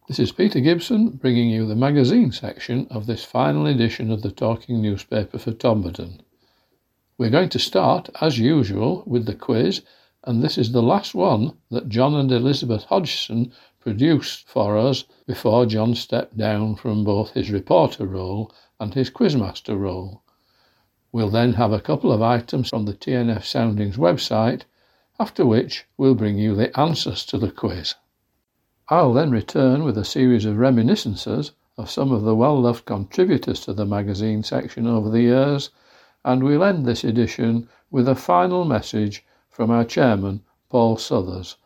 This is Peter Gibson bringing you the magazine section of this final edition of the Talking Newspaper for Tomberton. We're going to start, as usual, with the quiz, and this is the last one that John and Elizabeth Hodgson produced for us before John stepped down from both his reporter role and his quizmaster role. We'll then have a couple of items from the TNF Soundings website, after which we'll bring you the answers to the quiz. I'll then return with a series of reminiscences of some of the well-loved contributors to the magazine section over the years, and we'll end this edition with a final message from our chairman, Paul Suthers,